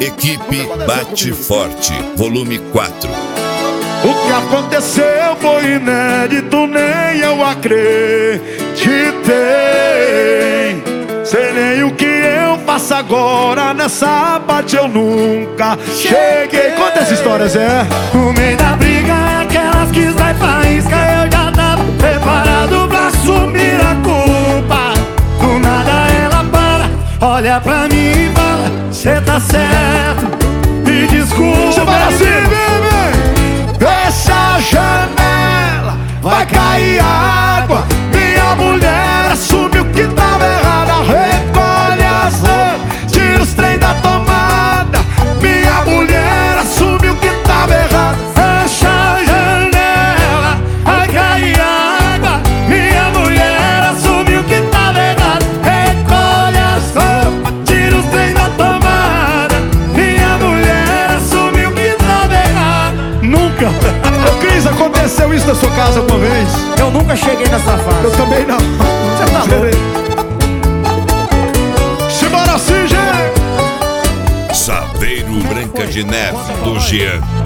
Equipe Bate Forte, volume 4. O que aconteceu foi inédito, nem eu acreditei. Sei nem o que eu faço agora, nessa parte eu nunca cheguei. Conta essa história, Zé. No meio da briga, aquelas que vai faísca, eu já tava preparado pra assumir a culpa. Do nada ela para, olha pra mim e fala: cê tá certo, me desculpa. Você fala assim, bebê: essa janela vai cair água. Minha mulher assumiu que tava errada. Recolhe as roupas, tira os trem da tomada. Minha mulher assumiu que tava errada. Fecha a janela, vai cair água. Minha mulher assumiu que tava errado. Recolhe as roupas, tira os trem da tomada. Minha mulher assumiu que tava errado. Nunca. Ô Cris, aconteceu isso na sua casa uma vez? Eu nunca cheguei nessa fase. Eu também não. Você tá louco? Simbora assim, gente. Saveiro Branca de Neve, do Jean.